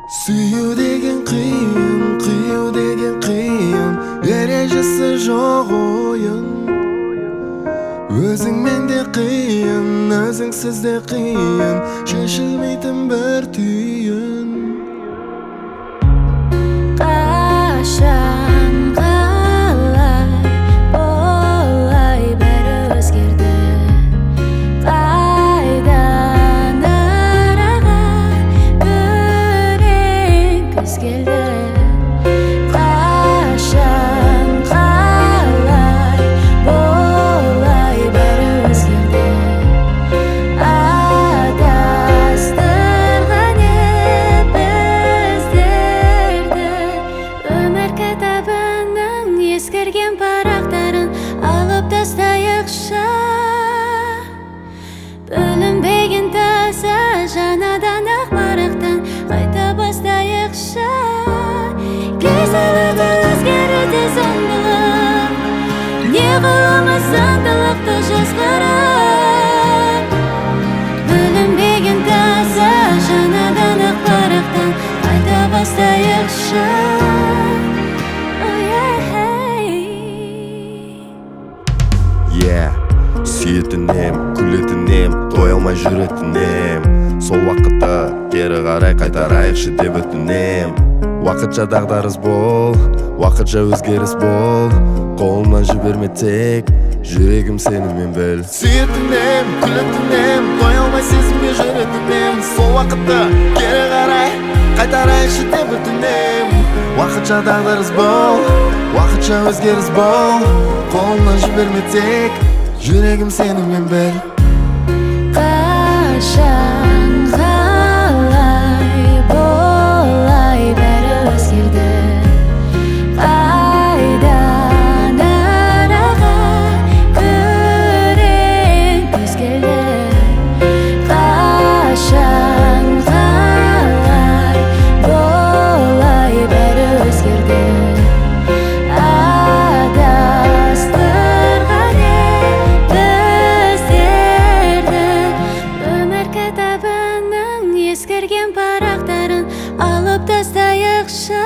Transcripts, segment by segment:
Süyü degen kıyın, kıyı degen kıyın, erejesi жоқ oyun. Özüң mende kıyın, özüңsüz de kıyın, şaşılmaytın bir tüyün. Qachon qalay bo'lay bari o'zgardi. Qaydan naraga ko'ring kuz keldi. Qachon qalay bo'lay bari o'zgardi. Adastirg'ani bizlardi. Өмір кітабының ескірген парақтарын алып тастайықшы. Бөлінбеген таза жаңадан ақ парақтан қайта бастайықшы. Кезелерді өзгеруде заңдылық, не қыламыз заңдылықты жазғырып. Бөлінбеген таза жаңадан ақ парақтан қайта бастайықшы. Сүйетінем, күлетінем, тоя алмай жүретінем. Сол уақытта кері қарай қайтарайықшы деп өтінем. Уақытша дағдарыс бол, уақытша өзгеріс бол, қолынан жіберме тек, жүрегім сенімен біл. Сүйетінем, күлетінем, тоя алмай сезімге жүретінем. Сол уақытта кері қарай қайтарайықшы деп өтінем. Уақытша дағдарыс бол, уақытша өзгеріс бол, қолынан жіберме тек, жүрегім сенімен біл. Qachon qalay bo'lay bari o'zgardi. Qaydan naraga ko'ring kuz keldi. Qachon qalay bo'lay bari o'zgardi. Adastirg'ani bizlardi. Өмір кітабының ескірген парақтарын алып тастайықшы.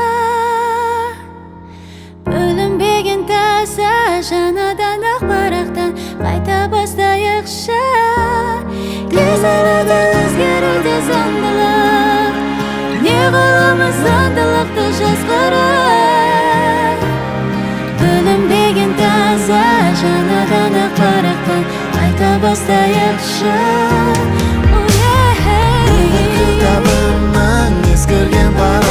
Бөлінбеген таза жаңадан ақ парақтан қайта бастайықшы. Кезелерді өзгеруде заңдылық, не қыламыз заңдылықты жазғырып. Бөлінбеген таза жаңадан ақ парақтан қайта бастайықшы. Өмір кітабының ескірген парақтарын